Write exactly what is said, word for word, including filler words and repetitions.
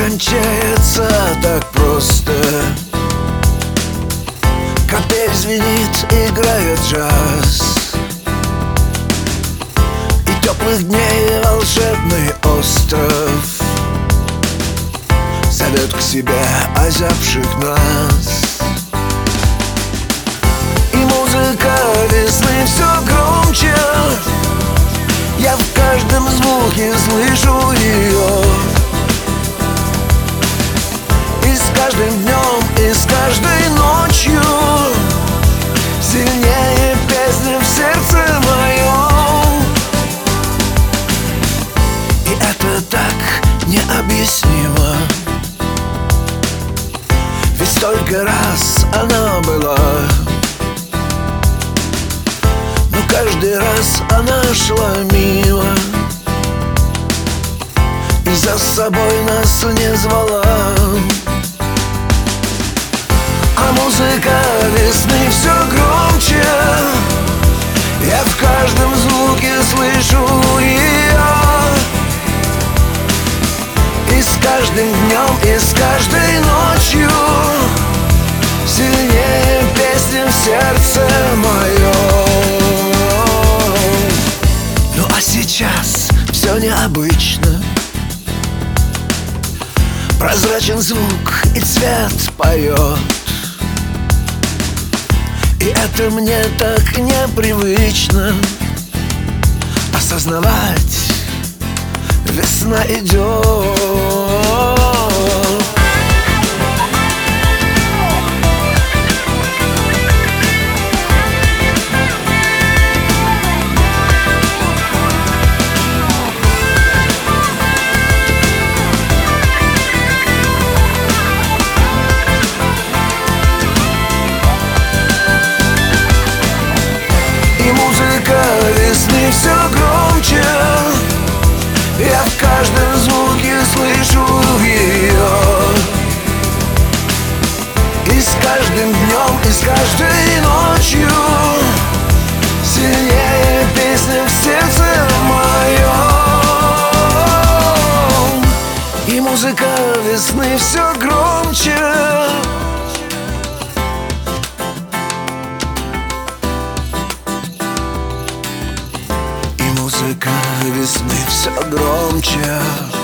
кончается так просто. Капель звенит, играет джаз, и теплых дней волшебный остров зовет к себе озябших нас. И музыка весны все громче, я в каждом звуке слышу ее. И с каждым днем, и с каждой ночью сильнее песня в сердце моем. И это так необъяснимо, ведь столько раз она была, но каждый раз она шла мимо и за собой нас не звала. А музыка весны все громче, я в каждом звуке слышу ее. И с каждым днем, и с каждой ночью сильнее песня в сердце моем. Ну а сейчас все необычно, прозрачен звук и цвет поет. И это мне так непривычно осознавать, весна идет. Весны все громче, я в каждом звуке слышу ее. И с каждым днем, и с каждой ночью сильнее песня в сердце моем. И музыка весны все громче. Музыка весны все громче.